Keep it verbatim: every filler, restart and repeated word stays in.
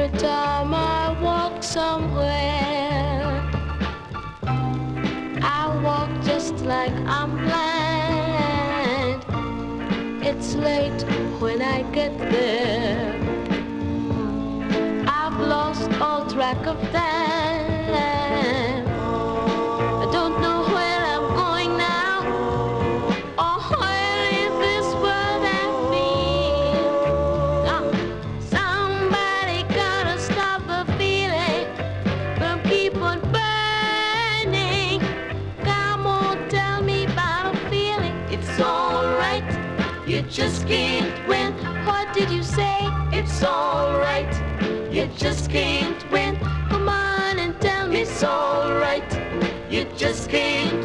Every time I walk somewhere, I walk just like I'm blind. It's late when I get there. I've lost all track of time. I don't know where I'm going now, or where is this world I've been. Now, somebody gotta stop the feeling from keep on burning. Come on, tell me about a feeling. It's alright, you just can't win. What did you say? It's alright, you just can't win. Come on and tell me it's alright, you just can't